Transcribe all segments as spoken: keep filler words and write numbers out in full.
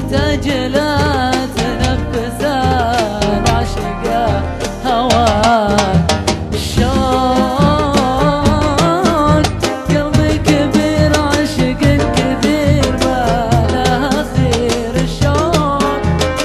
احتاج لا تنفس عاشق هواك. الشوق قلبي كبير عاشق كثير ما له خير. الشوق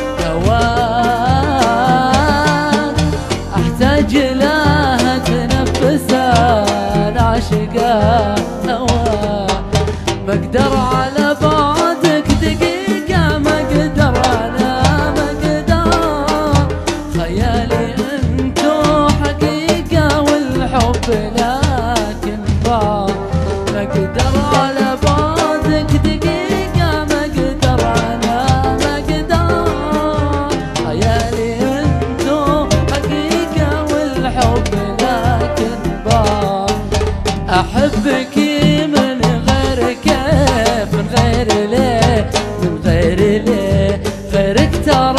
هواك احتاج لا تنفس عاشق هواك. ما اقدر على بعدك دقيقة، ما اقدر انا ما اقدر. خيالي انتو حقيقة والحب لكن بعض. ما اقدر على بعدك دقيقة، ما اقدر انا ما اقدر. خيالي انتو حقيقة والحب لكن بعض. احبك من غير كيف، من غير ليه، من غير ليه غيرك ترى